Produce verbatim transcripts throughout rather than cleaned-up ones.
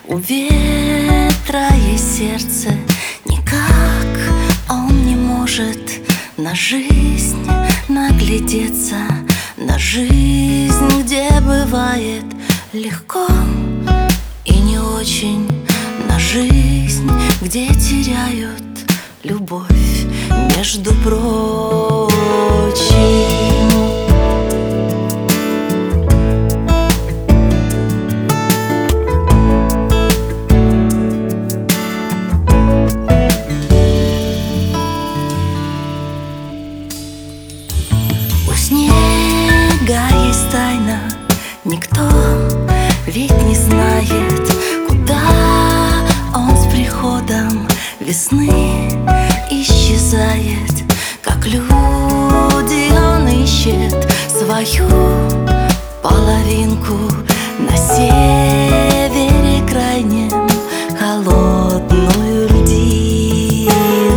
У ветра есть сердце, никак он не может на жизнь наглядеться, на жизнь, где бывает легко и не очень, на жизнь, где теряют любовь, между прочим. У снега есть тайна, никто ведь не знает, куда он с приходом весны исчезает. Как люди, он ищет свою половинку на севере крайнем, холодную льдинку.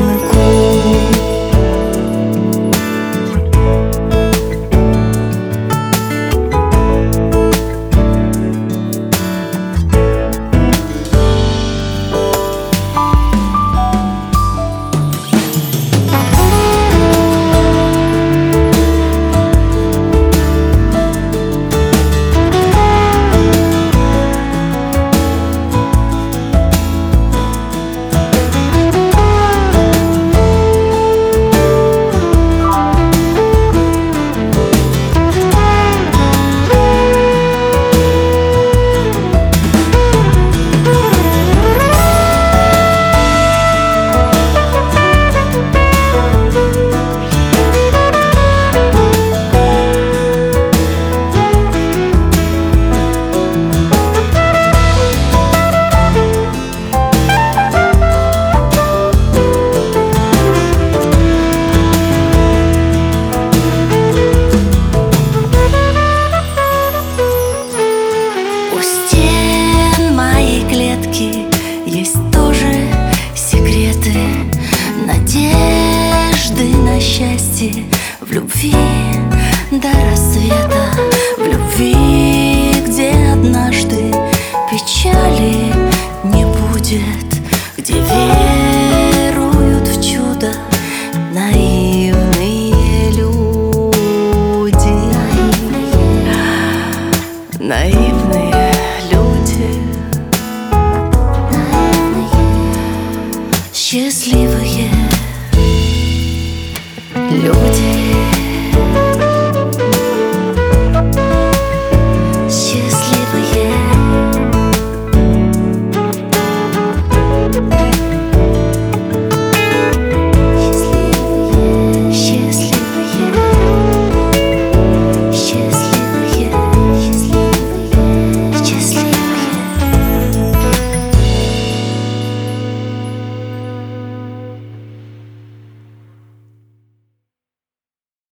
Есть тоже секреты, надежды на счастье, в любви до рассвета, в любви, где однажды печали не будет, где веруют в чудо наивные люди. Наивные люди, счастливые люди.